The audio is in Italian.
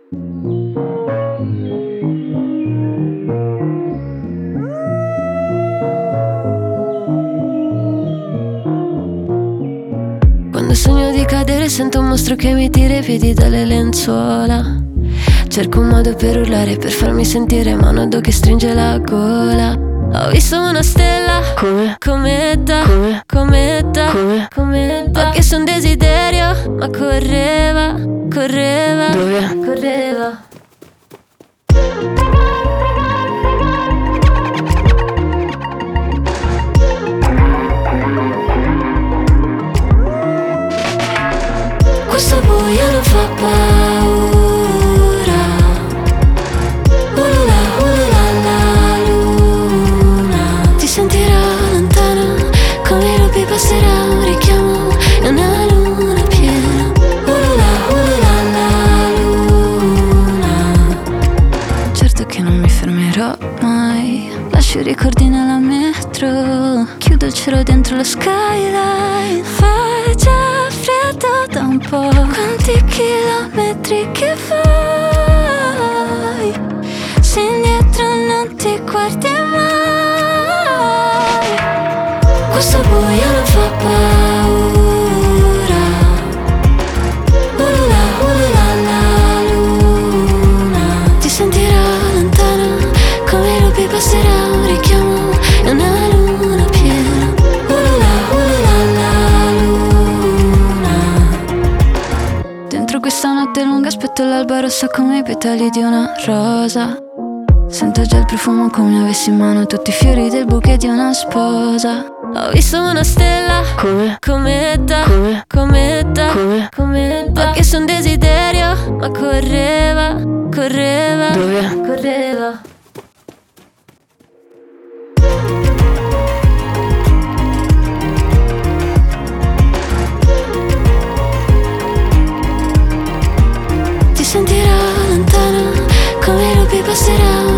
Quando sogno di cadere sento un mostro che mi tira i piedi dalle lenzuola. Cerco un modo per urlare, per farmi sentire, ma nodo che stringe la gola. Ho visto una stella, cometa, ma che son desiderio, ma correva, dove? Correva. Questo buio non fa paura. Ulula, ulula la luna ti sentirà lontana, come i lupi passerà un richiamo e una luna piena. Ulula, ulula la luna. Certo che non mi fermerò mai, lascio i ricordi nella metro, chiudo il cielo dentro la skyline. Fai già freddo da un po', quanti chilometri che fai, se indietro non ti guardi mai. Questo buio non fa paura. Ulula, ulula la luna ti sentirà lontana, come i lupi passerà un richiamo e una luna piena. Ulula, ulula la luna. Dentro questa notte lunga aspetto l'alba rossa come i petali di una rosa. Sento già il profumo come avessi in mano tutti i fiori del bouquet di una sposa. Ho visto una stella, cometa, ma che son desiderio, ma correva, dove? Correva. Ti sentirà lontana, come i lupi passerà